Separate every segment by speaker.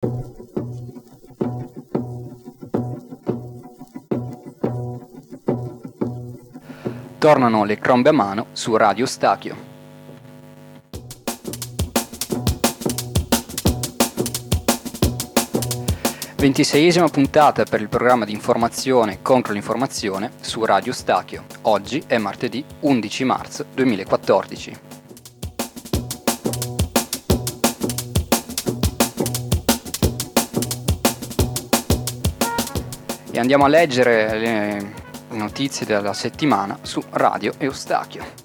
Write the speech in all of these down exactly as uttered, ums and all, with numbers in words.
Speaker 1: Tornano le trombe a mano su Radio Stachio. ventiseiesima puntata per il programma di informazione contro l'informazione su Radio Stachio. Oggi è martedì undici marzo duemilaquattordici. E andiamo a leggere le notizie della settimana su Radio Eustachio.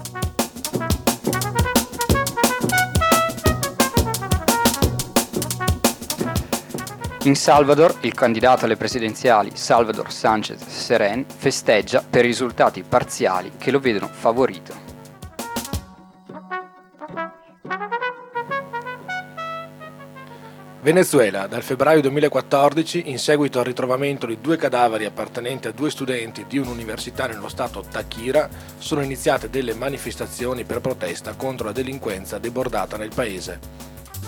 Speaker 1: In Salvador, il candidato alle presidenziali Salvador Sánchez Serén festeggia per risultati parziali che lo vedono favorito.
Speaker 2: Venezuela, dal febbraio duemilaquattordici, in seguito al ritrovamento di due cadaveri appartenenti a due studenti di un'università nello stato Táchira, sono iniziate delle manifestazioni per protesta contro la delinquenza debordata nel paese.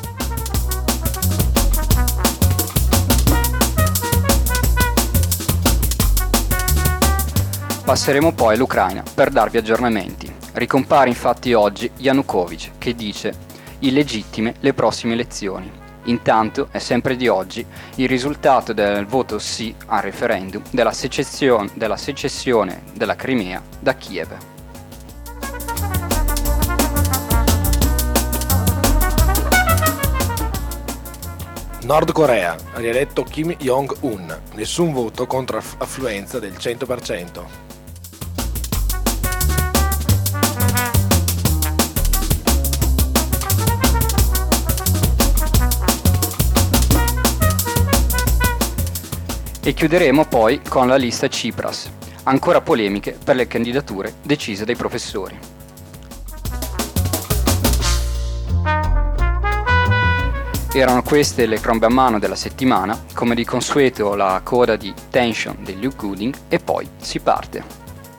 Speaker 1: Passeremo poi all'Ucraina per darvi aggiornamenti. Ricompare infatti oggi Yanukovych che dice illegittime le prossime elezioni. Intanto è sempre di oggi il risultato del voto sì al referendum della secessione della, secessione della Crimea da Kiev.
Speaker 2: Nord Corea, rieletto Kim Jong-un, nessun voto contro affluenza del cento per cento.
Speaker 1: E chiuderemo poi con la lista Tsipras, ancora polemiche per le candidature decise dai professori. Erano queste le trombe a mano della settimana, come di consueto la coda di Tension di Luke Gooding e poi si parte.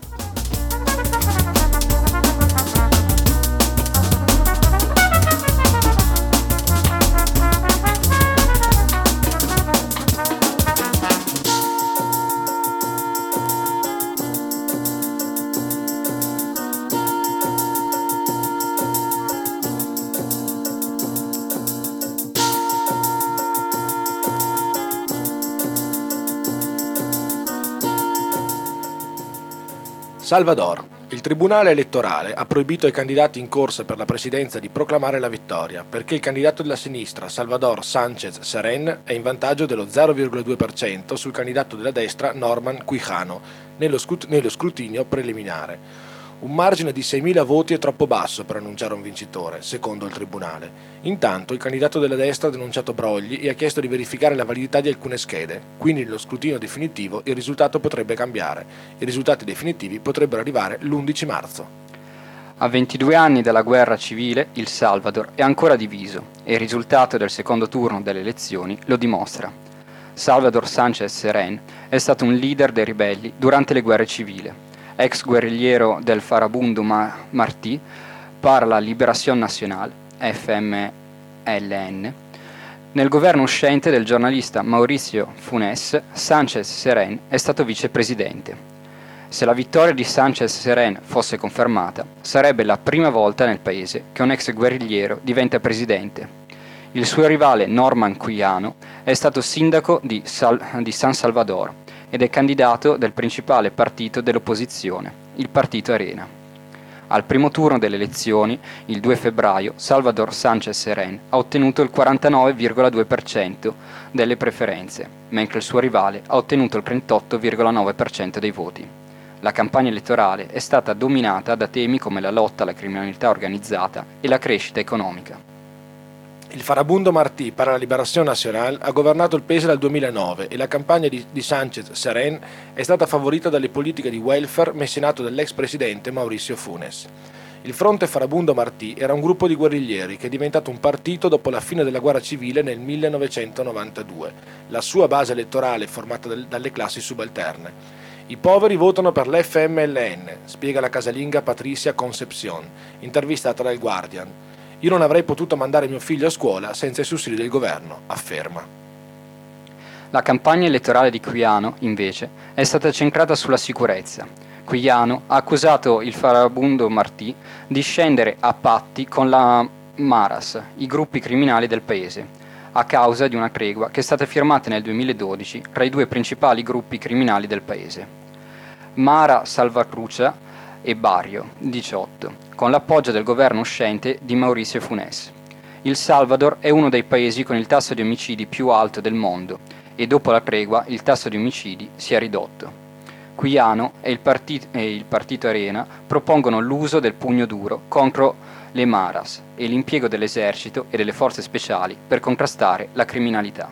Speaker 2: Salvador. Il Tribunale elettorale ha proibito ai candidati in corsa per la presidenza di proclamare la vittoria, perché il candidato della sinistra, Salvador Sánchez Serén, è in vantaggio dello zero virgola due per cento sul candidato della destra, Norman Quijano, nello, scut- nello scrutinio preliminare. Un margine di seimila voti è troppo basso per annunciare un vincitore, secondo il Tribunale. Intanto il candidato della destra ha denunciato brogli e ha chiesto di verificare la validità di alcune schede, quindi nello scrutinio definitivo il risultato potrebbe cambiare. I risultati definitivi potrebbero arrivare l'undici marzo.
Speaker 1: A ventidue anni dalla guerra civile, il Salvador è ancora diviso e il risultato del secondo turno delle elezioni lo dimostra. Salvador Sánchez Serén è stato un leader dei ribelli durante le guerre civili. Ex guerrigliero del Farabundo Martí para la Liberación Nacional, F M L N, nel governo uscente del giornalista Mauricio Funes, Sánchez Serén è stato vicepresidente. Se la vittoria di Sánchez Serén fosse confermata, sarebbe la prima volta nel paese che un ex guerrigliero diventa presidente. Il suo rivale Norman Quijano è stato sindaco di, Sal- di San Salvador ed è candidato del principale partito dell'opposizione, il Partito Arena. Al primo turno delle elezioni, il due febbraio, Salvador Sánchez Serén ha ottenuto il quarantanove virgola due per cento delle preferenze, mentre il suo rivale ha ottenuto il trentotto virgola nove per cento dei voti. La campagna elettorale è stata dominata da temi come la lotta alla criminalità organizzata e la crescita economica.
Speaker 2: Il Farabundo Martí para la Liberación Nacional ha governato il paese dal duemilanove e la campagna di, di Sánchez Serén è stata favorita dalle politiche di welfare messe in atto dall'ex presidente Mauricio Funes. Il Fronte Farabundo Martí era un gruppo di guerriglieri che è diventato un partito dopo la fine della guerra civile nel millenovecentonovantadue. La sua base elettorale è formata del, dalle classi subalterne. I poveri votano per l'F M L N, spiega la casalinga Patricia Concepción, intervistata dal Guardian. Io non avrei potuto mandare mio figlio a scuola senza i sussidi del governo, afferma.
Speaker 1: La campagna elettorale di Quijano, invece, è stata centrata sulla sicurezza. Quijano ha accusato il farabundo Martí di scendere a patti con la Maras, i gruppi criminali del paese, a causa di una tregua che è stata firmata nel duemiladodici tra i due principali gruppi criminali del paese, Mara Salvatrucha e Barrio diciotto, con l'appoggio del governo uscente di Mauricio Funes. Il Salvador è uno dei paesi con il tasso di omicidi più alto del mondo e dopo la tregua il tasso di omicidi si è ridotto. Quijano e il, partito, e il partito Arena propongono l'uso del pugno duro contro le Maras e l'impiego dell'esercito e delle forze speciali per contrastare la criminalità.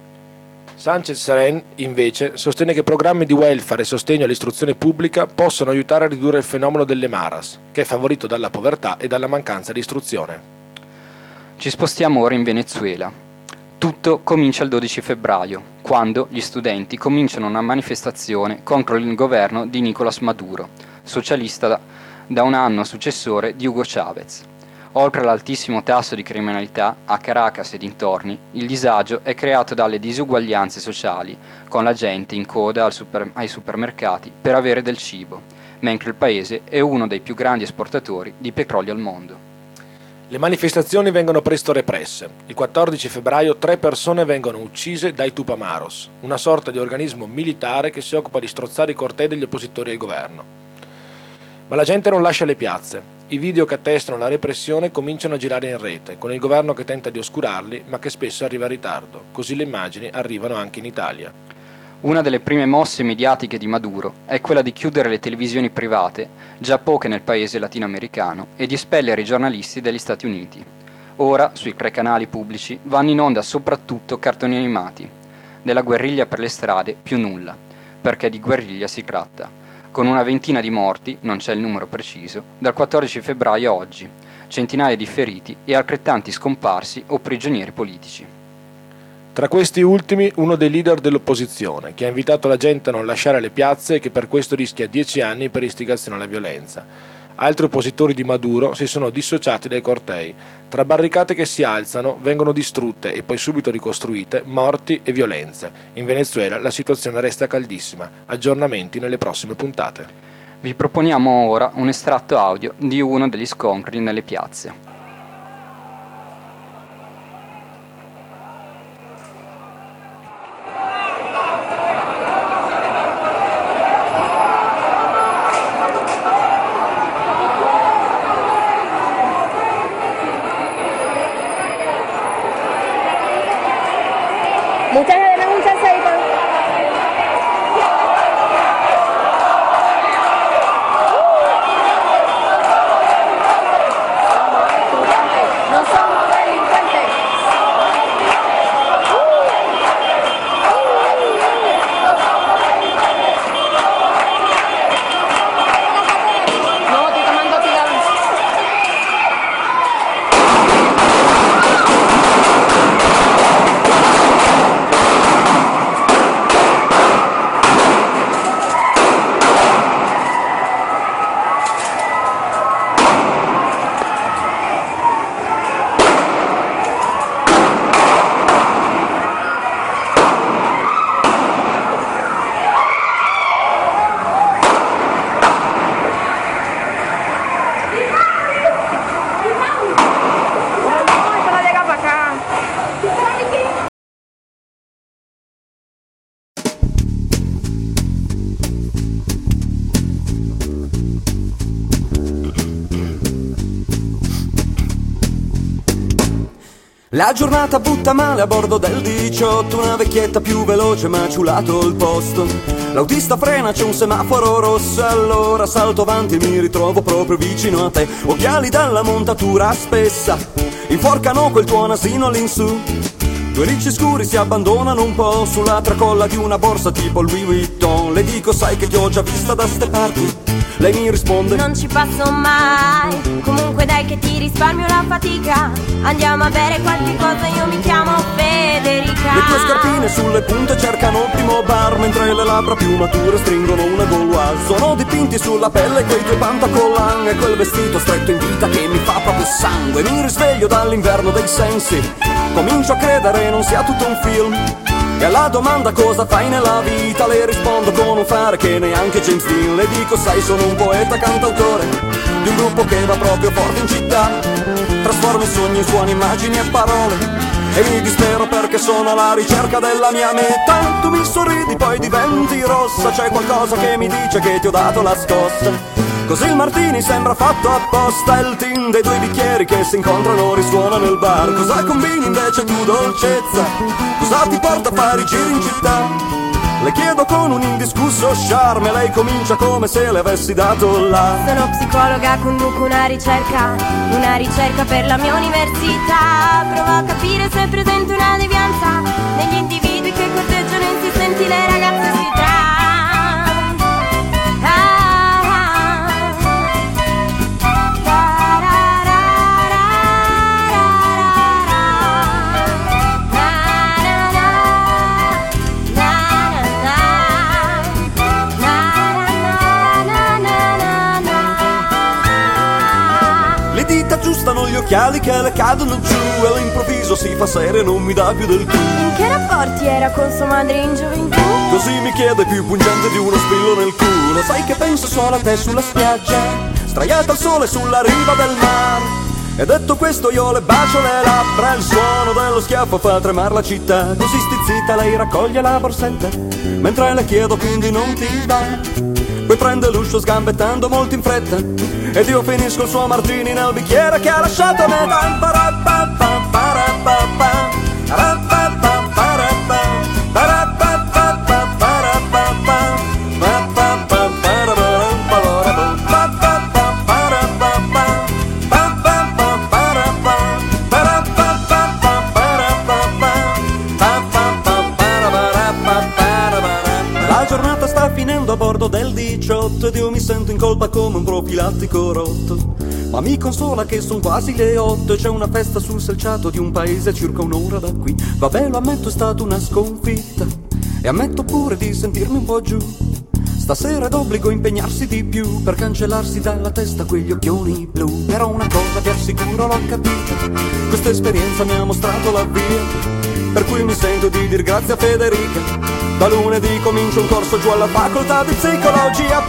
Speaker 2: Sánchez Serén, invece, sostiene che programmi di welfare e sostegno all'istruzione pubblica possono aiutare a ridurre il fenomeno delle Maras, che è favorito dalla povertà e dalla mancanza di istruzione.
Speaker 1: Ci spostiamo ora in Venezuela. Tutto comincia il dodici febbraio, quando gli studenti cominciano una manifestazione contro il governo di Nicolás Maduro, socialista da, da un anno successore di Hugo Chávez. Oltre all'altissimo tasso di criminalità a Caracas e dintorni, il disagio è creato dalle disuguaglianze sociali, con la gente in coda al super, ai supermercati per avere del cibo, mentre il paese è uno dei più grandi esportatori di petrolio al mondo.
Speaker 2: Le manifestazioni vengono presto represse. Il quattordici febbraio tre persone vengono uccise dai Tupamaros, una sorta di organismo militare che si occupa di strozzare i cortei degli oppositori al governo. Ma la gente non lascia le piazze. I video che attestano la repressione cominciano a girare in rete, con il governo che tenta di oscurarli, ma che spesso arriva in ritardo. Così le immagini arrivano anche in Italia.
Speaker 1: Una delle prime mosse mediatiche di Maduro è quella di chiudere le televisioni private, già poche nel paese latinoamericano, e di espellere i giornalisti degli Stati Uniti. Ora, sui tre canali pubblici, vanno in onda soprattutto cartoni animati. Della guerriglia per le strade più nulla, perché di guerriglia si tratta, con una ventina di morti, non c'è il numero preciso, dal quattordici febbraio a oggi, centinaia di feriti e altrettanti scomparsi o prigionieri politici.
Speaker 2: Tra questi ultimi, uno dei leader dell'opposizione, che ha invitato la gente a non lasciare le piazze e che per questo rischia dieci anni per istigazione alla violenza. Altri oppositori di Maduro si sono dissociati dai cortei. Tra barricate che si alzano, vengono distrutte e poi subito ricostruite, morti e violenze. In Venezuela la situazione resta caldissima. Aggiornamenti nelle prossime puntate.
Speaker 1: Vi proponiamo ora un estratto audio di uno degli scontri nelle piazze.
Speaker 3: Muchas cadenas, muchas aceites. No somos delincuentes. No, estoy tomando cigarros.
Speaker 4: La giornata butta male a bordo del diciotto, una vecchietta più veloce ma ha ciulato il posto. L'autista frena, c'è un semaforo rosso, allora salto avanti e mi ritrovo proprio vicino a te. Occhiali dalla montatura spessa, inforcano quel tuo nasino all'insù. Due ricci scuri si abbandonano un po' sulla tracolla di una borsa tipo Louis Vuitton. Le dico sai che ti ho già vista da ste parti. Lei mi risponde
Speaker 5: non ci passo mai. Comunque dai che ti risparmio la fatica. Andiamo a bere qualche cosa, io mi chiamo Federica.
Speaker 4: Le tue scarpine sulle punte cercano il primo bar, mentre le labbra più mature stringono una gauloise. Sono dipinti sulla pelle quei tuoi pantacollan e quel vestito stretto in vita che mi fa proprio sangue. Mi risveglio dall'inverno dei sensi, comincio a credere non sia tutto un film. E alla domanda cosa fai nella vita le rispondo con un fare che neanche James Dean. Le dico sai sono un poeta cantautore di un gruppo che va proprio forte in città. Trasformo i sogni in suoni, immagini e parole e mi dispero perché sono alla ricerca della mia metà. Tu mi sorridi poi diventi rossa, c'è qualcosa che mi dice che ti ho dato la scossa. Così il martini sembra fatto apposta, il tin dei due bicchieri che si incontrano risuona nel bar. Cosa combini invece tu dolcezza? Cosa ti porta a fare i giri in città? Le chiedo con un indiscusso charme, lei comincia come se le avessi dato là.
Speaker 5: Sono psicologa, conduco una ricerca, una ricerca per la mia università. Provo a capire se è presente una devianza negli individui che corteggiano insistenti le ragazze sui tram.
Speaker 4: Aggiustano gli occhiali che le cadono giù e all'improvviso si fa seria e non mi dà più del tu.
Speaker 5: In che rapporti era con sua madre in gioventù?
Speaker 4: Così mi chiede più pungente di uno spillo nel culo. Sai che penso solo a te sulla spiaggia, straiata al sole sulla riva del mare. E detto questo io le bacio le labbra, il suono dello schiaffo fa tremare la città. Così stizzita lei raccoglie la borsetta, mentre le chiedo quindi non ti va. Poi prende l'uscio sgambettando molto in fretta ed io finisco il suo martini nel bicchiere che ha lasciato a me. La giornata sta finendo a bordo del diciotto ed io mi sento in colpa come un profilattico rotto. Ma mi consola che son quasi le otto e c'è una festa sul selciato di un paese a circa un'ora da qui. Vabbè, lo ammetto, è stata una sconfitta e ammetto pure di sentirmi un po' giù. Stasera è d'obbligo impegnarsi di più per cancellarsi dalla testa quegli occhioni blu. Però una cosa vi assicuro l'ho capita, questa esperienza mi ha mostrato la via, per cui mi sento di dir grazie a Federica. Da lunedì comincio un corso giù alla facoltà di psicologia.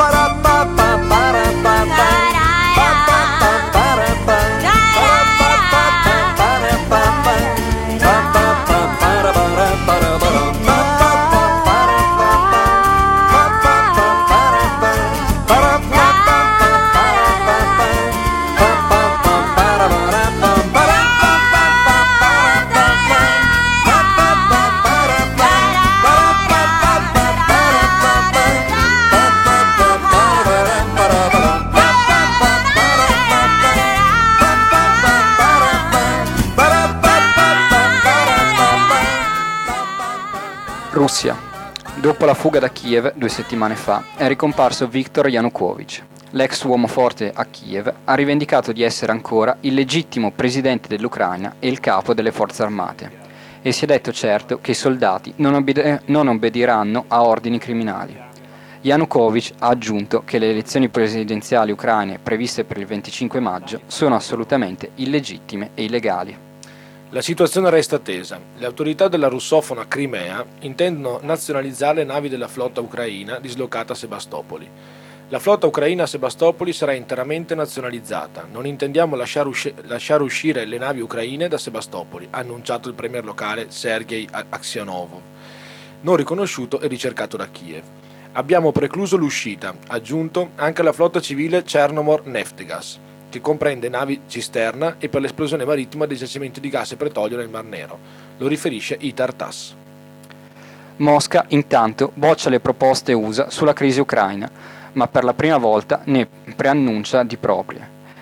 Speaker 1: Russia. Dopo la fuga da Kiev due settimane fa è ricomparso Viktor Yanukovych. L'ex uomo forte a Kiev ha rivendicato di essere ancora il legittimo presidente dell'Ucraina e il capo delle forze armate e si è detto certo che i soldati non, obbede- non obbediranno a ordini criminali. Yanukovych ha aggiunto che le elezioni presidenziali ucraine previste per il venticinque maggio sono assolutamente illegittime e illegali.
Speaker 2: La situazione resta tesa. Le autorità della russofona Crimea intendono nazionalizzare le navi della flotta ucraina dislocata a Sebastopoli. La flotta ucraina a Sebastopoli sarà interamente nazionalizzata. Non intendiamo lasciare, usci- lasciare uscire le navi ucraine da Sebastopoli, ha annunciato il premier locale Sergei Aksionovov, non riconosciuto e ricercato da Kiev. Abbiamo precluso l'uscita, ha aggiunto, anche la flotta civile Chernomor Neftgas, che comprende navi cisterna e per l'esplosione marittima dei giacimenti di gas e petrolio nel Mar Nero. Lo riferisce Itar-Tass.
Speaker 1: Mosca intanto boccia le proposte U S A sulla crisi ucraina, ma per la prima volta ne preannuncia di proprie.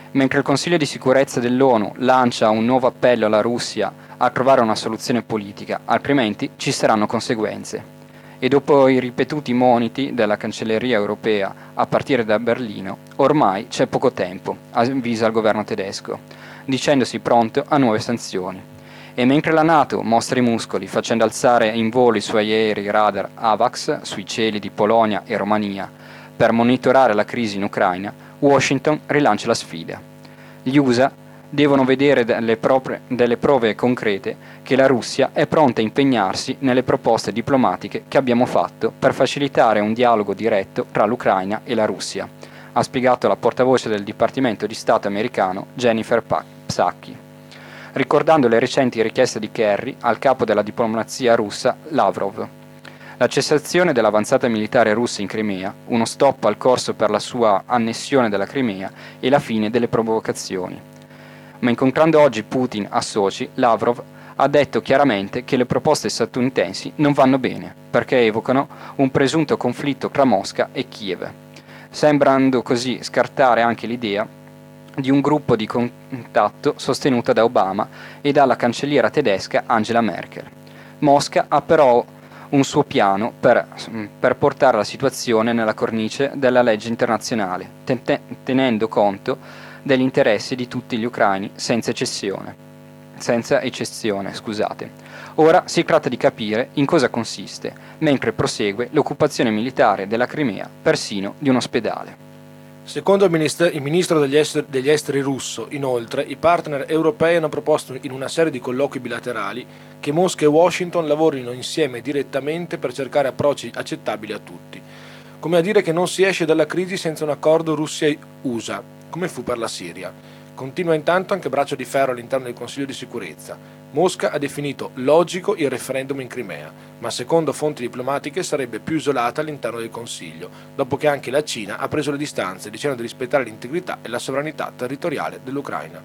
Speaker 1: Mentre il Consiglio di sicurezza dell'ONU lancia un nuovo appello alla Russia a trovare una soluzione politica, altrimenti ci saranno conseguenze. E dopo i ripetuti moniti della Cancelleria europea a partire da Berlino, ormai c'è poco tempo, avvisa il governo tedesco, dicendosi pronto a nuove sanzioni. E mentre la NATO mostra i muscoli facendo alzare in volo i suoi aerei radar AVAX sui cieli di Polonia e Romania per monitorare la crisi in Ucraina, Washington rilancia la sfida. Gli U S A devono vedere delle, proprie, delle prove concrete che la Russia è pronta a impegnarsi nelle proposte diplomatiche che abbiamo fatto per facilitare un dialogo diretto tra l'Ucraina e la Russia, ha spiegato la portavoce del Dipartimento di Stato americano Jennifer Psaki, ricordando le recenti richieste di Kerry al capo della diplomazia russa Lavrov. La cessazione dell'avanzata militare russa in Crimea, uno stop al corso per la sua annessione della Crimea e la fine delle provocazioni. Ma incontrando oggi Putin a Sochi, Lavrov ha detto chiaramente che le proposte statunitensi non vanno bene, perché evocano un presunto conflitto tra Mosca e Kiev, sembrando così scartare anche l'idea di un gruppo di contatto sostenuto da Obama e dalla cancelliera tedesca Angela Merkel. Mosca ha però un suo piano per, per portare la situazione nella cornice della legge internazionale, ten- tenendo conto degli interessi di tutti gli ucraini senza eccezione. Senza eccezione, scusate. Ora si tratta di capire in cosa consiste, mentre prosegue l'occupazione militare della Crimea, persino di un ospedale.
Speaker 2: Secondo il, minister- il ministro degli esteri, degli esteri russo, inoltre, i partner europei hanno proposto in una serie di colloqui bilaterali che Mosca e Washington lavorino insieme direttamente per cercare approcci accettabili a tutti. Come a dire che non si esce dalla crisi senza un accordo Russia-U S A, come fu per la Siria. Continua intanto anche braccio di ferro all'interno del Consiglio di sicurezza. Mosca ha definito logico il referendum in Crimea, ma secondo fonti diplomatiche sarebbe più isolata all'interno del Consiglio, dopo che anche la Cina ha preso le distanze dicendo di rispettare l'integrità e la sovranità territoriale dell'Ucraina.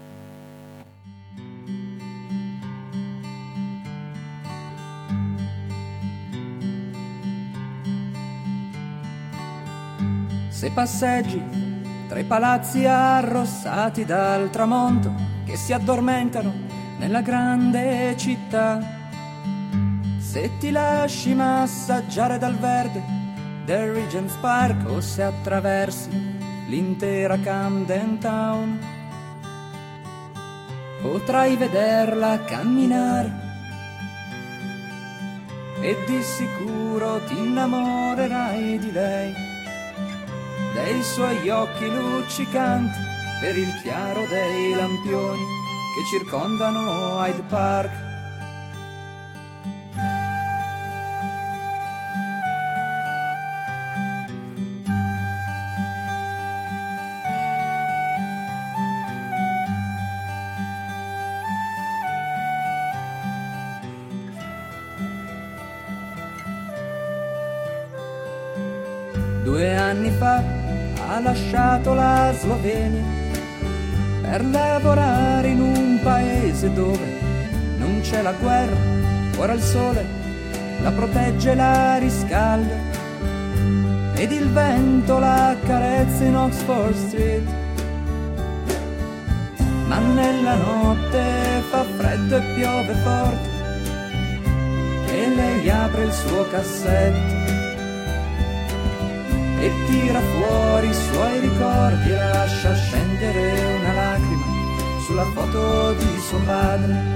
Speaker 6: Se passeggi tra i palazzi arrossati dal tramonto che si addormentano nella grande città, se ti lasci massaggiare dal verde del Regent's Park o se attraversi l'intera Camden Town, potrai vederla camminare e di sicuro ti innamorerai di lei, dei suoi occhi luccicanti per il chiaro dei lampioni che circondano Hyde Park. Due anni fa ha lasciato la Slovenia per lavorare in un paese dove non c'è la guerra, ora il sole la protegge, la riscalda ed il vento la accarezza in Oxford Street. Ma nella notte fa freddo e piove forte e lei apre il suo cassetto e tira fuori i suoi ricordi e lascia scendere una lacrima sulla foto di suo padre.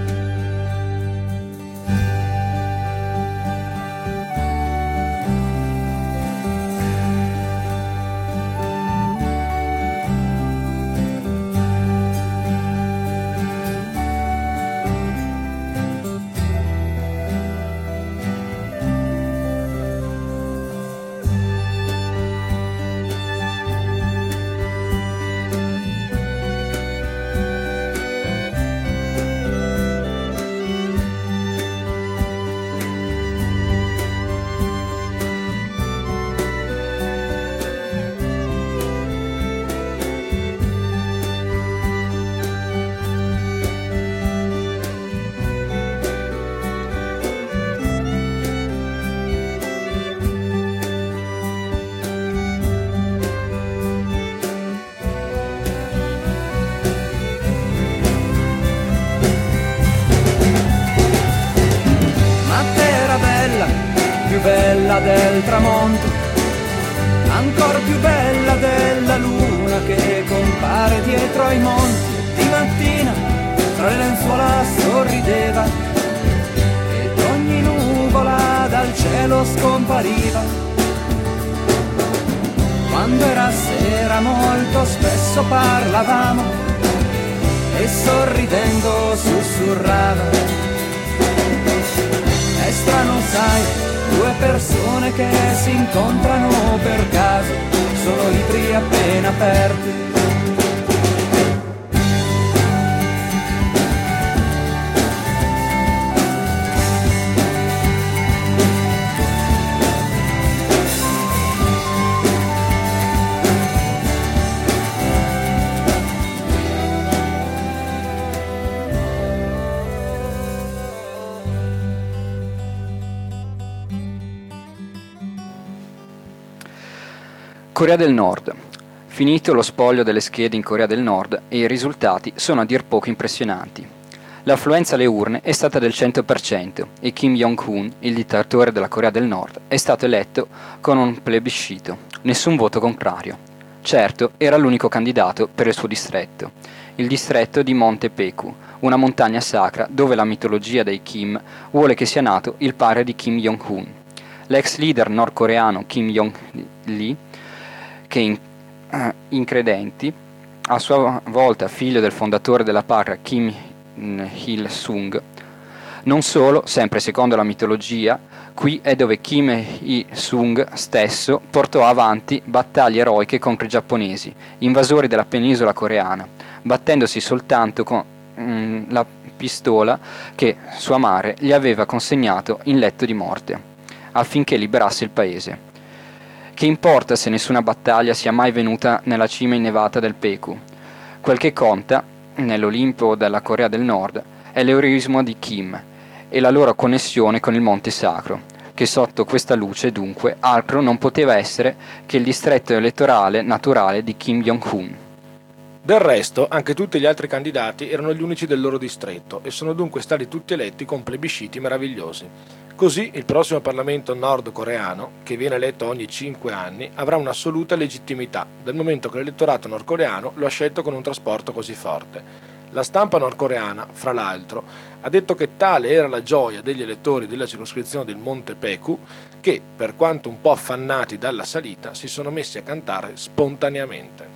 Speaker 6: bella del tramonto, ancor più bella della luna che compare dietro ai monti. Di mattina tra le lenzuola sorrideva ed ogni nuvola dal cielo scompariva. Quando era sera molto spesso parlavamo e sorridendo sussurrava: è strano sai, due persone che si incontrano per caso, sono libri appena aperti.
Speaker 1: Corea del Nord. Finito lo spoglio delle schede in Corea del Nord e i risultati sono a dir poco impressionanti. L'affluenza alle urne è stata del cento per cento e Kim Jong-un, il dittatore della Corea del Nord, è stato eletto con un plebiscito, nessun voto contrario. Certo, era l'unico candidato per il suo distretto, il distretto di Monte Peku, una montagna sacra dove la mitologia dei Kim vuole che sia nato il padre di Kim Jong-un. L'ex leader nordcoreano Kim Jong-il, che in, uh, incredenti, a sua volta figlio del fondatore della patria Kim Il-sung. Non solo, sempre secondo la mitologia, qui è dove Kim Il-sung stesso portò avanti battaglie eroiche contro i giapponesi, invasori della penisola coreana, battendosi soltanto con mm, la pistola che sua madre gli aveva consegnato in letto di morte, affinché liberasse il paese. Che importa se nessuna battaglia sia mai venuta nella cima innevata del Peku? Quel che conta, nell'Olimpo della Corea del Nord, è l'eroismo di Kim e la loro connessione con il Monte Sacro, che sotto questa luce, dunque, altro non poteva essere che il distretto elettorale naturale di Kim Jong-un.
Speaker 2: Del resto, anche tutti gli altri candidati erano gli unici del loro distretto e sono dunque stati tutti eletti con plebisciti meravigliosi. Così il prossimo Parlamento nordcoreano, che viene eletto ogni cinque anni, avrà un'assoluta legittimità, dal momento che l'elettorato nordcoreano lo ha scelto con un trasporto così forte. La stampa nordcoreana, fra l'altro, ha detto che tale era la gioia degli elettori della circoscrizione del Monte Peku che, per quanto un po' affannati dalla salita, si sono messi a cantare spontaneamente.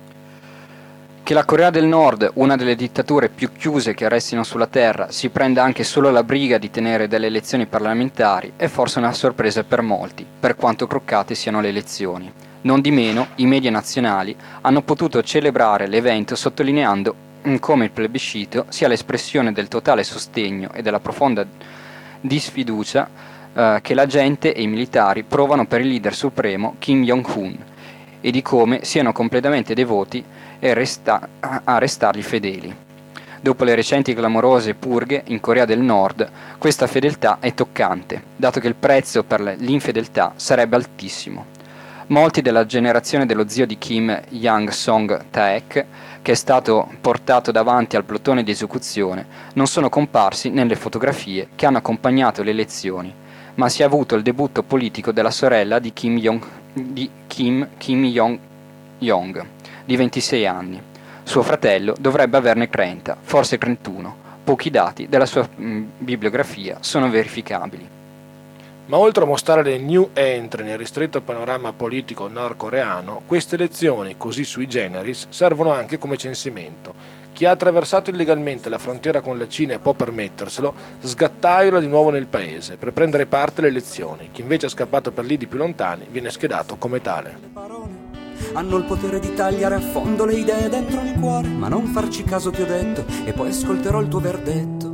Speaker 1: Che la Corea del Nord, una delle dittature più chiuse che restino sulla terra, si prenda anche solo la briga di tenere delle elezioni parlamentari è forse una sorpresa per molti, per quanto croccate siano le elezioni. Non di meno, i media nazionali hanno potuto celebrare l'evento sottolineando come il plebiscito sia l'espressione del totale sostegno e della profonda disfiducia eh, che la gente e i militari provano per il leader supremo Kim Jong-un e di come siano completamente devoti e resta- a restargli fedeli. Dopo le recenti clamorose purghe in Corea del Nord, questa fedeltà è toccante, dato che il prezzo per l'infedeltà sarebbe altissimo. Molti della generazione dello zio di Kim, Yang Song-taek, che è stato portato davanti al plotone di esecuzione, non sono comparsi nelle fotografie che hanno accompagnato le elezioni, ma si è avuto il debutto politico della sorella di Kim Jong, di Kim, Kim Jong-yong, di ventisei anni. Suo fratello dovrebbe averne trenta, forse trentuno. Pochi dati della sua mh, bibliografia sono verificabili.
Speaker 2: Ma oltre a mostrare le new entry nel ristretto panorama politico nordcoreano, queste elezioni, così sui generis, servono anche come censimento. Chi ha attraversato illegalmente la frontiera con la Cina e può permetterselo, sgattaiola di nuovo nel paese per prendere parte alle elezioni. Chi invece è scappato per lidi più lontani viene schedato come tale.
Speaker 4: Hanno il potere di tagliare a fondo le idee dentro il cuore, ma non farci caso ti ho detto, e poi ascolterò il tuo verdetto.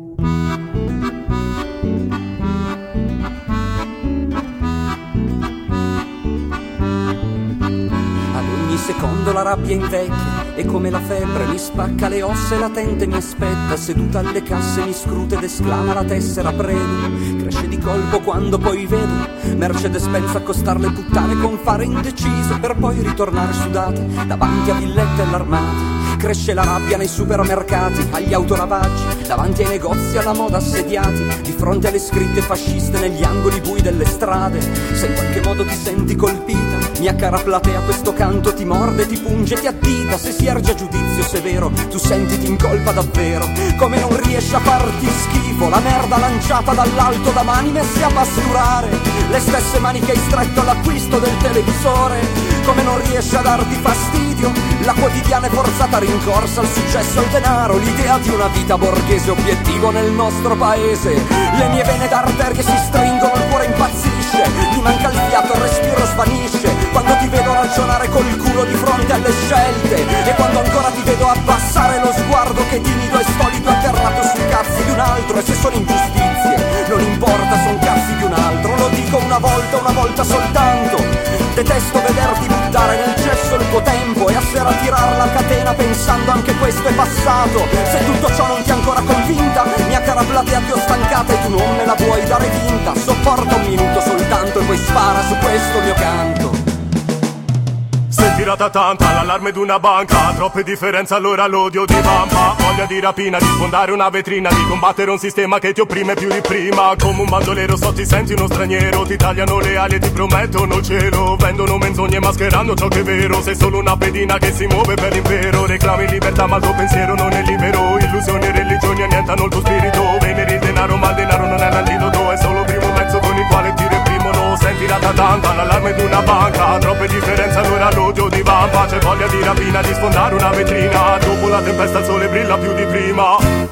Speaker 4: Ad ogni secondo la rabbia invecchia e come la febbre mi spacca le ossa e la tente mi aspetta seduta alle casse, mi scruta ed esclama la tessera prego. Cresce di colpo quando poi vedo Mercedes-Benz accostare le puttane con fare indeciso per poi ritornare sudate davanti a villette e l'armata. cresce la rabbia nei supermercati, agli autolavaggi, davanti ai negozi alla moda assediati, di fronte alle scritte fasciste negli angoli bui delle strade. Se in qualche modo ti senti colpita, mia cara platea, questo canto ti morde, ti punge, ti addita. Se si erge a giudizio severo, tu sentiti in colpa davvero. Come non riesce a farti schifo la merda lanciata dall'alto da mani messe a pasturare, le stesse mani che hai stretto all'acquisto del televisore. Come non riesce a darti fastidio la quotidiana e forzata rincorsa al successo, al denaro, l'idea di una vita borghese obiettivo nel nostro paese. Le mie vene d'arterie si stringono, il cuore impazzisce, mi manca il fiato, il respiro svanisce quando ti vedo ragionare col culo di fronte alle scelte, e quando ancora ti vedo abbassare lo sguardo che timido e stolido atterrato sui cazzi di un altro. E se sono ingiustizie non importa, son cazzi di un altro, lo dico una volta, una volta soltanto. Detesto vederti buttare nel cesso il tuo tempo e a sera tirare la catena pensando anche questo è passato. Se tutto ciò non ti ha ancora convinta, mia cara platea, ti ho stancata e tu non me la vuoi dare vinta. Sopporta un minuto soltanto e poi spara su questo mio canto.
Speaker 7: Se tirata tanta l'allarme d'una banca, troppe differenze allora l'odio ti vampa. Voglia di rapina, di sfondare una vetrina, di combattere un sistema che ti opprime più di prima. Come un bandolero so ti senti uno straniero, ti tagliano le ali e ti promettono cielo. Vendono menzogne mascherando ciò che è vero, sei solo una pedina che si muove per l'impero. Reclami libertà ma il tuo pensiero non è libero, illusioni e religioni annientano il tuo spirito. Venere il denaro ma il denaro non è l'antidoto, è solo il primo mezzo con il quale ti reprimono. Senti la tanta l'allarme d'una banca, troppe differenze allora l'odio di vampa. C'è voglia di rapina, di sfondare una vetrina, dopo la tempesta il sole brilla più di prima.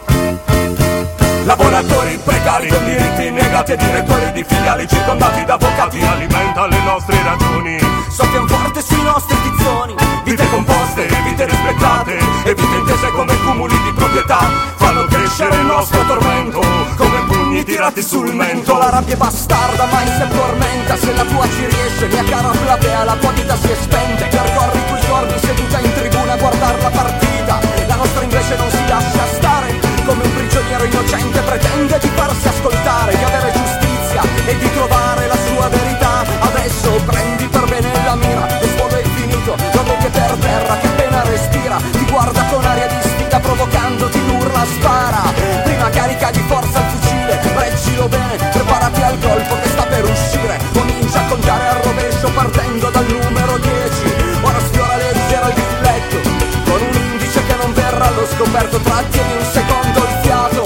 Speaker 7: Lavoratori precari con diritti negati e direttori di filiali circondati da avvocati, alimenta le nostre ragioni,
Speaker 4: soffian forte sui nostri tizzoni.
Speaker 7: vite composte, vite rispettate e vite intese come cumuli di proprietà, fanno crescere il nostro tormento come pugni tirati sul mento.
Speaker 4: La rabbia è bastarda mai si addormenta, se la tua ci riesce mia cara platea la tua vita si è spenta. Percorri i tuoi giorni seduta in tribuna a guardare la partita, la nostra invece non si lascia stare, come un prigioniero innocente pretende di farsi ascoltare, di avere giustizia e di trovare la sua verità. Adesso prendi per bene la mira, lo sfogo è finito, lo vedi per terra che appena respira, ti guarda con aria di sfida provocandoti l'urla spara. Prima carica di forza il fucile, reggilo bene, preparati al colpo che sta per uscire. Comincia a contare al rovescio partendo dal numero dieci, ora sfiora leggero il grilletto con un indice che non verrà allo scoperto. Trattieni un secondo il fiato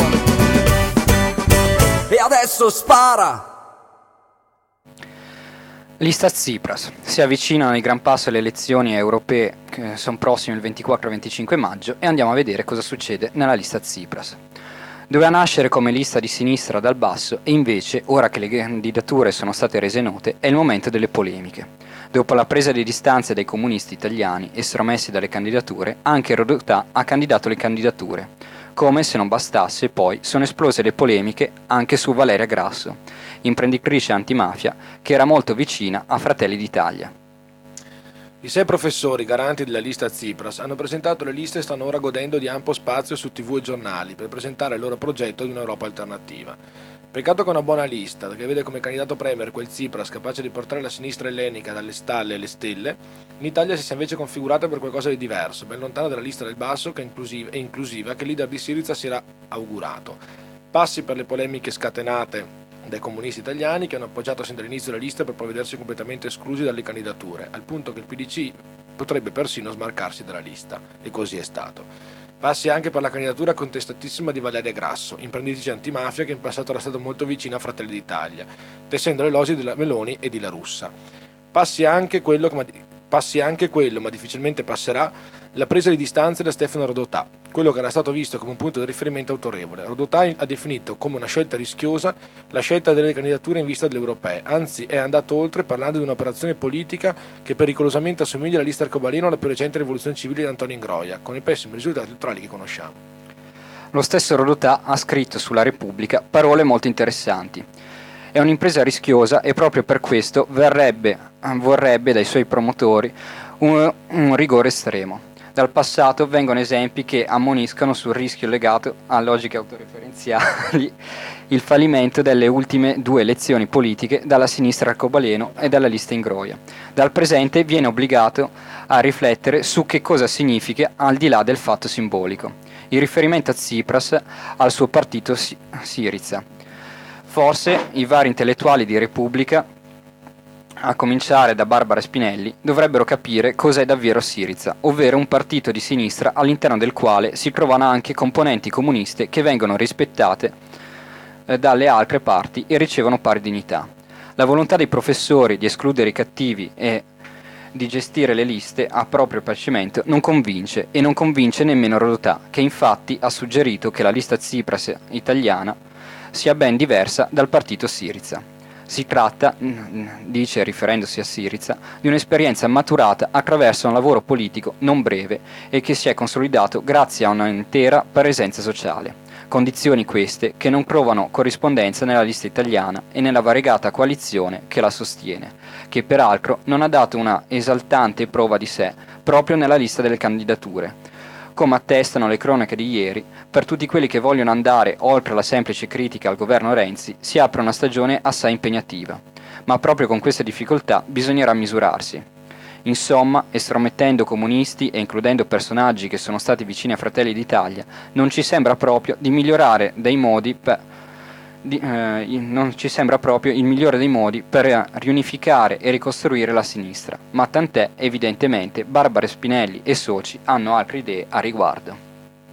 Speaker 4: e adesso spara.
Speaker 1: Lista Tsipras. Si avvicinano di gran passo le elezioni europee che sono prossime il ventiquattro e venticinque maggio e andiamo a vedere cosa succede nella lista Tsipras. Doveva nascere come lista di sinistra dal basso e invece, ora che le candidature sono state rese note, è il momento delle polemiche. Dopo la presa di distanze dai comunisti italiani estromessi dalle candidature, anche Rodotà ha candidato le candidature. Come se non bastasse, poi sono esplose le polemiche anche su Valeria Grasso, imprenditrice antimafia che era molto vicina a Fratelli d'Italia.
Speaker 2: I sei professori garanti della lista Tsipras hanno presentato le liste e stanno ora godendo di ampio spazio su tivù e giornali per presentare il loro progetto di un'Europa alternativa. Peccato che una buona lista, che vede come candidato premier quel Tsipras capace di portare la sinistra ellenica dalle stalle alle stelle, in Italia si sia invece configurata per qualcosa di diverso, ben lontana dalla lista del basso che è inclusiva, e inclusiva che il leader di Syriza si era augurato. Passi per le polemiche scatenate dai comunisti italiani che hanno appoggiato sin dall'inizio la lista per poi vedersi completamente esclusi dalle candidature, al punto che il P D C potrebbe persino smarcarsi dalla lista, e così è stato. Passi anche per la candidatura contestatissima di Valeria Grasso, imprenditrice antimafia che in passato era stata molto vicina a Fratelli d'Italia, tessendo le losi della Meloni e di La Russa. Passi anche quello, ma, passi anche quello, ma difficilmente passerà, la presa di distanze da Stefano Rodotà, quello che era stato visto come un punto di riferimento autorevole. Rodotà ha definito come una scelta rischiosa la scelta delle candidature in vista delle europee, anzi è andato oltre parlando di un'operazione politica che pericolosamente assomiglia alla lista arcobaleno alla più recente rivoluzione civile di Antonio Ingroia, con i pessimi risultati elettorali che conosciamo.
Speaker 1: Lo stesso Rodotà ha scritto sulla Repubblica parole molto interessanti. È un'impresa rischiosa e proprio per questo verrebbe, vorrebbe dai suoi promotori un, un rigore estremo. Dal passato vengono esempi che ammoniscono sul rischio legato a logiche autoreferenziali, il fallimento delle ultime due elezioni politiche dalla sinistra arcobaleno e dalla lista Ingroia. Dal presente viene obbligato a riflettere su che cosa significa al di là del fatto simbolico. Il riferimento a Tsipras al suo partito Syriza. Forse i vari intellettuali di Repubblica, a cominciare da Barbara Spinelli, dovrebbero capire cos'è davvero Syriza, ovvero un partito di sinistra all'interno del quale si trovano anche componenti comuniste che vengono rispettate eh, dalle altre parti e ricevono pari dignità. La volontà dei professori di escludere i cattivi e di gestire le liste a proprio piacimento non convince, e non convince nemmeno Rodotà, che infatti ha suggerito che la lista Tsipras italiana sia ben diversa dal partito Syriza. Si tratta, dice riferendosi a Syriza, di un'esperienza maturata attraverso un lavoro politico non breve e che si è consolidato grazie a un'intera presenza sociale. Condizioni queste che non trovano corrispondenza nella lista italiana e nella variegata coalizione che la sostiene, che peraltro non ha dato una esaltante prova di sé proprio nella lista delle candidature. Come attestano le cronache di ieri, per tutti quelli che vogliono andare oltre la semplice critica al governo Renzi si apre una stagione assai impegnativa, ma proprio con queste difficoltà bisognerà misurarsi. Insomma, estromettendo comunisti e includendo personaggi che sono stati vicini a Fratelli d'Italia, non ci sembra proprio di migliorare dei modi per Di, eh, non ci sembra proprio il migliore dei modi per riunificare e ricostruire la sinistra, ma tant'è, evidentemente Barbara Spinelli e soci hanno altre idee a riguardo.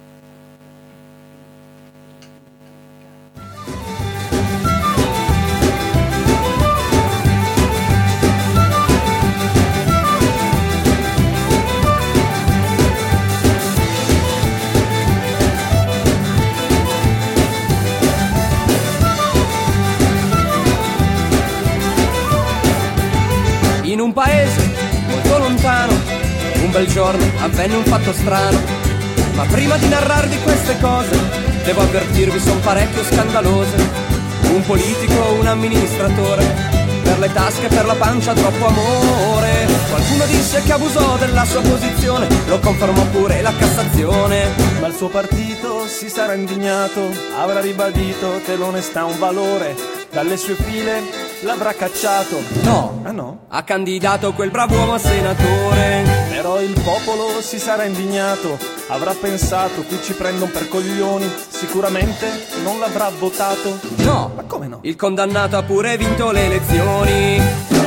Speaker 6: In un paese molto lontano, un bel giorno avvenne un fatto strano. Ma prima di narrarvi queste cose, devo avvertirvi son parecchio scandalose. Un politico, un amministratore, per le tasche e per la pancia troppo amore. Qualcuno disse che abusò della sua posizione, lo confermò pure la Cassazione.
Speaker 8: Ma il suo partito si sarà indignato, avrà ribadito che l'onestà è un valore, dalle sue file l'avrà cacciato.
Speaker 6: No,
Speaker 8: ah no?
Speaker 6: Ha candidato quel bravo uomo a senatore.
Speaker 8: Però il popolo si sarà indignato, avrà pensato, qui ci prendono per coglioni, sicuramente non l'avrà votato.
Speaker 6: No,
Speaker 8: ma come no?
Speaker 6: Il condannato ha pure vinto le elezioni.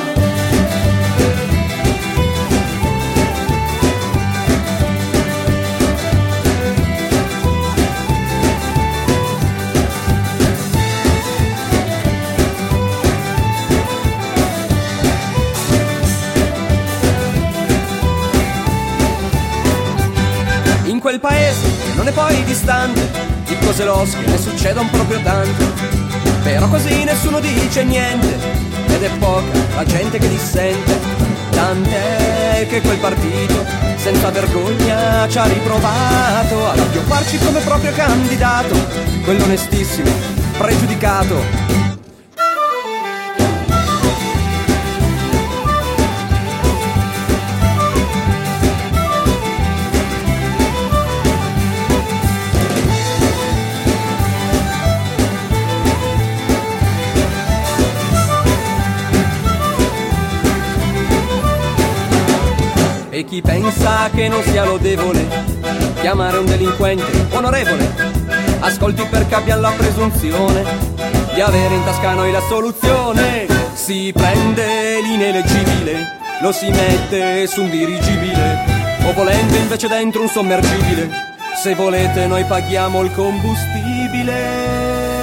Speaker 6: In quel paese, che non è poi distante, di cose losche ne succedono proprio tante. Però così nessuno dice niente, ed è poca la gente che dissente. Tant'è che quel partito, senza vergogna, ci ha riprovato ad appiopparci come proprio candidato, quell'onestissimo pregiudicato. E chi pensa che non sia lodevole chiamare un delinquente onorevole, ascolti perché abbiamo la presunzione di avere in tasca noi la soluzione. Si prende l'ineleggibile, lo si mette su un dirigibile, o volendo invece dentro un sommergibile. Se volete noi paghiamo il combustibile.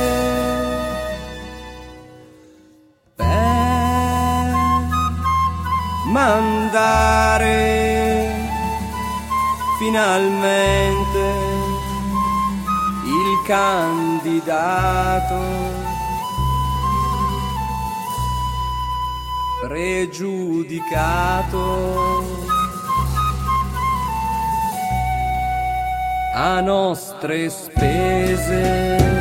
Speaker 6: Mandare finalmente il candidato pregiudicato a nostre spese.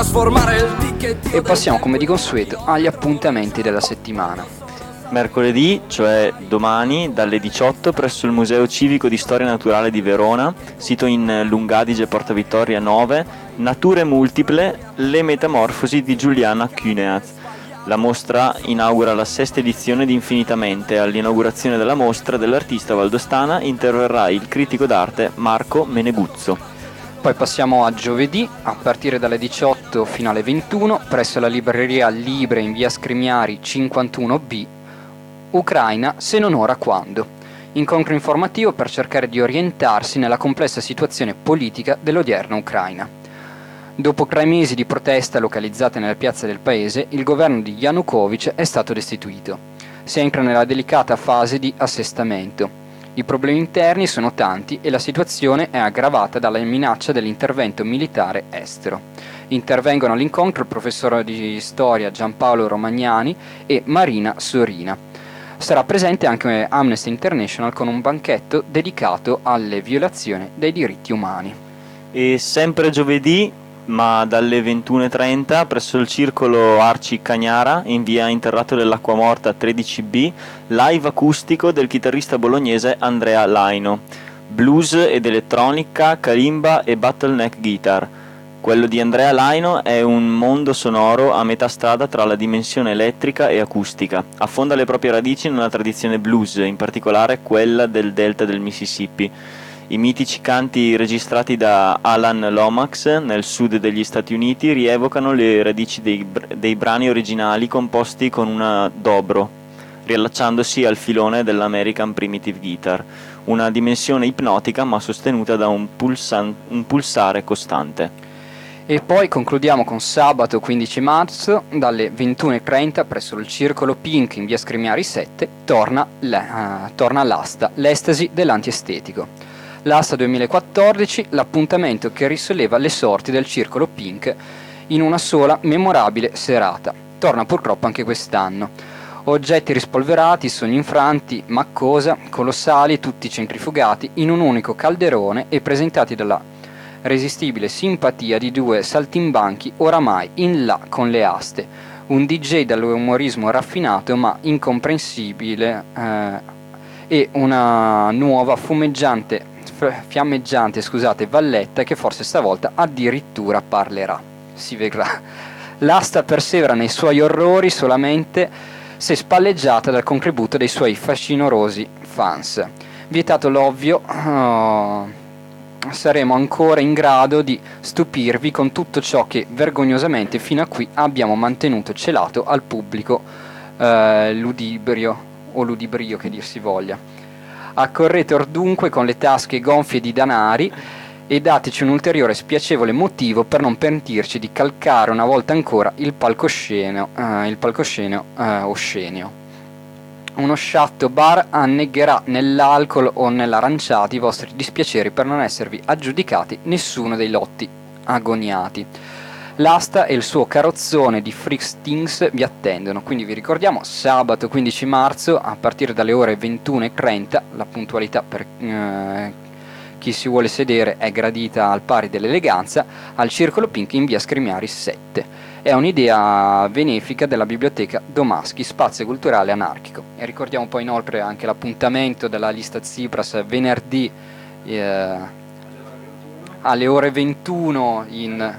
Speaker 4: trasformare il ticchettino.
Speaker 1: E passiamo come di consueto agli appuntamenti della settimana.
Speaker 9: Mercoledì, cioè domani, dalle diciotto presso il Museo Civico di Storia Naturale di Verona, sito in Lungadige Porta Vittoria nove, Nature multiple, le metamorfosi di Giuliana Cuneat. La mostra inaugura la sesta edizione di Infinitamente. All'inaugurazione della mostra dell'artista valdostana interverrà il critico d'arte Marco Meneguzzo.
Speaker 1: Poi passiamo a giovedì, a partire dalle diciotto fino alle ventuno, presso la libreria Libre in via Scrimiari cinquantuno B, Ucraina, se non ora quando. Incontro informativo per cercare di orientarsi nella complessa situazione politica dell'odierna Ucraina. Dopo tre mesi di protesta localizzate nelle piazze del paese, il governo di Yanukovych è stato destituito. Si entra nella delicata fase di assestamento. I problemi interni sono tanti e la situazione è aggravata dalla minaccia dell'intervento militare estero. Intervengono all'incontro il professore di storia Giampaolo Romagnani e Marina Sorina. Sarà presente anche Amnesty International con un banchetto dedicato alle violazioni dei diritti umani.
Speaker 9: E sempre giovedì, ma dalle ventuno e trenta, presso il circolo Arci Cagnara, in via Interrato dell'Acqua Morta tredici B, live acustico del chitarrista bolognese Andrea Laino. Blues ed elettronica, kalimba e bottleneck guitar. Quello di Andrea Laino è un mondo sonoro a metà strada tra la dimensione elettrica e acustica. Affonda le proprie radici nella tradizione blues, in particolare quella del delta del Mississippi. I mitici canti registrati da Alan Lomax nel sud degli Stati Uniti rievocano le radici dei, dei brani originali composti con una dobro, riallacciandosi al filone dell'American Primitive Guitar, una dimensione ipnotica ma sostenuta da un, pulsan- un pulsare costante.
Speaker 1: E poi concludiamo con sabato quindici marzo, dalle ventuno e trenta presso il Circolo Pink in via Scrimiari sette, torna, le, uh, torna l'asta, l'estasi dell'antiestetico. L'asta duemilaquattordici, l'appuntamento che risolleva le sorti del Circolo Pink in una sola memorabile serata. Torna purtroppo anche quest'anno. Oggetti rispolverati, sogni infranti, ma cosa, colossali, tutti centrifugati in un unico calderone e presentati dalla resistibile simpatia di due saltimbanchi oramai in là con le aste, un D J dall'umorismo raffinato ma incomprensibile eh, e una nuova fumeggiante, fiammeggiante scusate, valletta che forse stavolta addirittura parlerà. Si vedrà. L'asta persevera nei suoi orrori solamente se spalleggiata dal contributo dei suoi fascinorosi fans. Vietato l'ovvio, oh, saremo ancora in grado di stupirvi con tutto ciò che vergognosamente fino a qui abbiamo mantenuto celato al pubblico eh, ludibrio o ludibrio che dir si voglia. Accorrete or dunque con le tasche gonfie di danari e dateci un ulteriore spiacevole motivo per non pentirci di calcare una volta ancora il palcoscenico eh, il palcoscenico eh, oscenio. Uno sciatto bar annegherà nell'alcol o nell'aranciati i vostri dispiaceri per non esservi aggiudicati nessuno dei lotti agoniati. L'asta e il suo carrozzone di freak stings vi attendono, quindi vi ricordiamo sabato quindici marzo a partire dalle ore ventuno e trenta, la puntualità per eh, chi si vuole sedere è gradita al pari dell'eleganza, al Circolo Pink in via Scrimiari sette. È un'idea benefica della biblioteca Domaschi, spazio culturale anarchico. E ricordiamo poi inoltre anche l'appuntamento della lista Tsipras venerdì eh, alle ore ventuno in,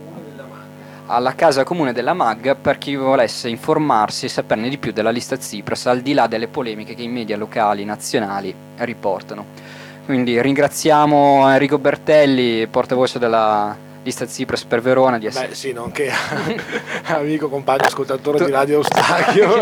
Speaker 1: alla Casa Comune della M A G per chi volesse informarsi e saperne di più della lista Tsipras, al di là delle polemiche che i media locali nazionali riportano. Quindi ringraziamo Enrico Bertelli, portavoce della lista Tsipras per Verona di essere...
Speaker 2: Beh sì, nonché amico, compagno, ascoltatore di Radio Eustachio.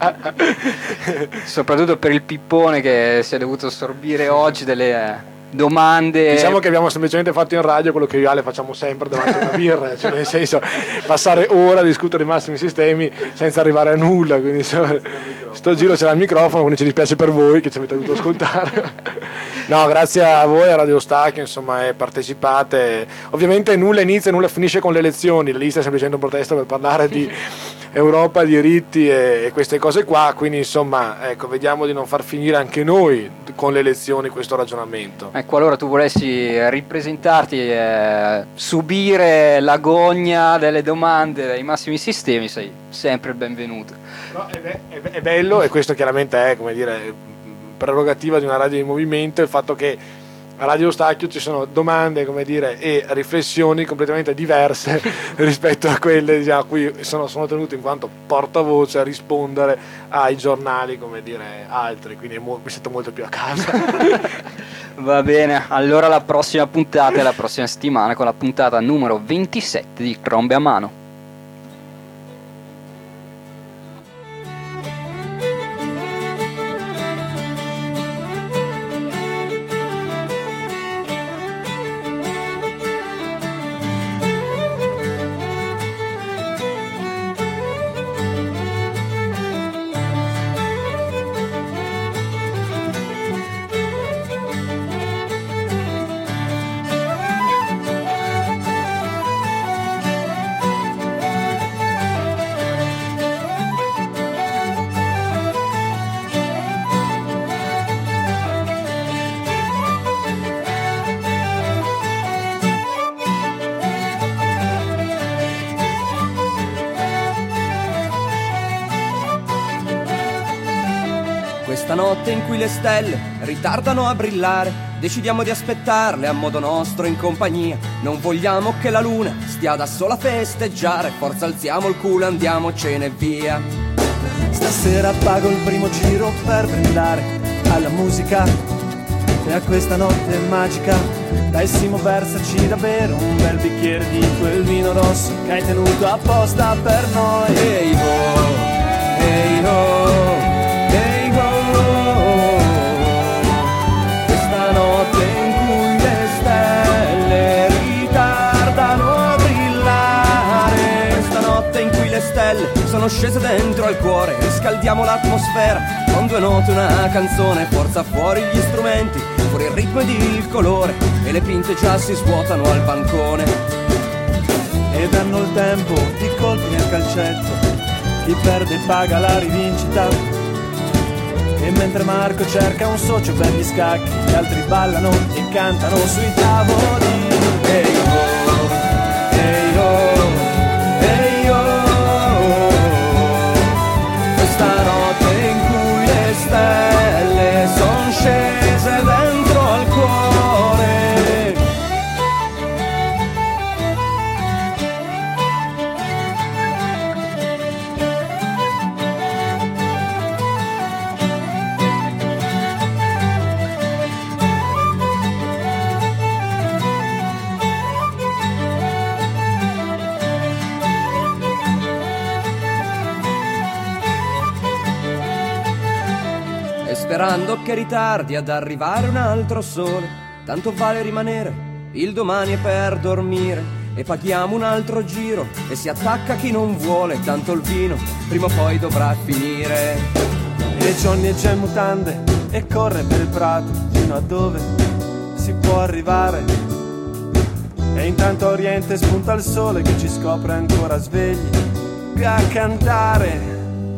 Speaker 1: Soprattutto per il pippone che si è dovuto assorbire oggi delle domande.
Speaker 2: Diciamo che abbiamo semplicemente fatto in radio quello che io e Ale facciamo sempre davanti a una birra, cioè nel senso passare ora a discutere i massimi sistemi senza arrivare a nulla, quindi so, sto giro c'era il microfono, quindi ci dispiace per voi che ci avete dovuto ascoltare. No, grazie a voi, a Radio Eustachio, insomma, eh, partecipate. Ovviamente nulla inizia e nulla finisce con le elezioni, la lista è semplicemente un protesto per parlare di Europa, diritti e, e queste cose qua, quindi insomma ecco, vediamo di non far finire anche noi con le elezioni questo ragionamento.
Speaker 1: Ecco, allora tu volessi ripresentarti e eh, subire l'agonia delle domande dai massimi sistemi, sei sempre il benvenuto.
Speaker 2: No, è, be- è, be- è bello, e questo chiaramente è, come dire, prerogativa di una radio di movimento, il fatto che a Radio Stacchio ci sono domande, come dire, e riflessioni completamente diverse rispetto a quelle, diciamo, a cui sono, sono tenuto in quanto portavoce a rispondere ai giornali, come dire, altri, quindi mo- mi sento molto più a casa.
Speaker 1: Va bene, allora la prossima puntata è la prossima settimana con la puntata numero ventisette di Trombe a Mano.
Speaker 6: Questa notte in cui le stelle ritardano a brillare, decidiamo di aspettarle a modo nostro in compagnia. Non vogliamo che la luna stia da sola a festeggiare, forza alziamo il culo, andiamocene via.
Speaker 8: Stasera pago il primo giro per brindare alla musica e a questa notte magica. Dai Simo, versaci da bere un bel bicchiere di quel vino rosso che hai tenuto apposta per noi.
Speaker 6: Ehi ho, ehi ho, ehi ho. Questa notte in cui le stelle ritardano a brillare, questa notte in cui le stelle sono scese dentro al cuore, riscaldiamo l'atmosfera con due note, una canzone, forza fuori gli strumenti, fuori il ritmo ed il colore, e le pinte già si svuotano al bancone.
Speaker 8: E danno il tempo di colpi nel calcetto, chi perde paga la rivincita. E mentre Marco cerca un socio per gli scacchi, gli altri ballano e cantano sui tavoli.
Speaker 6: Ehi ho, ehi ho, ehi ho. Questa notte in cui le stelle son scese dentro al cuore. Sperando che ritardi ad arrivare un altro sole, tanto vale rimanere, il domani è per dormire. E paghiamo un altro giro e si attacca chi non vuole, tanto il vino prima o poi dovrà finire.
Speaker 8: E Johnny è già in mutande e corre per il prato fino a dove si può arrivare. E intanto a Oriente spunta il sole che ci scopre ancora svegli a cantare.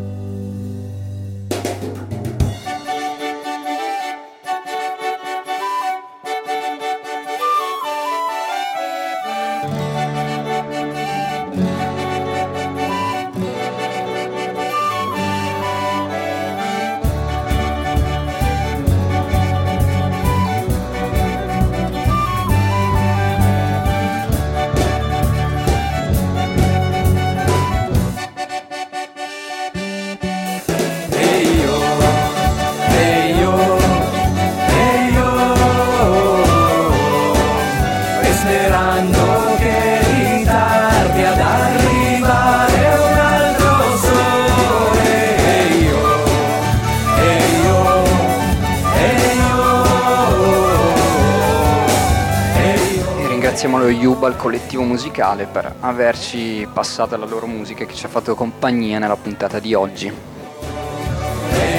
Speaker 1: Ringraziamo lo Yuba, il collettivo musicale, per averci passato la loro musica che ci ha fatto compagnia nella puntata di oggi.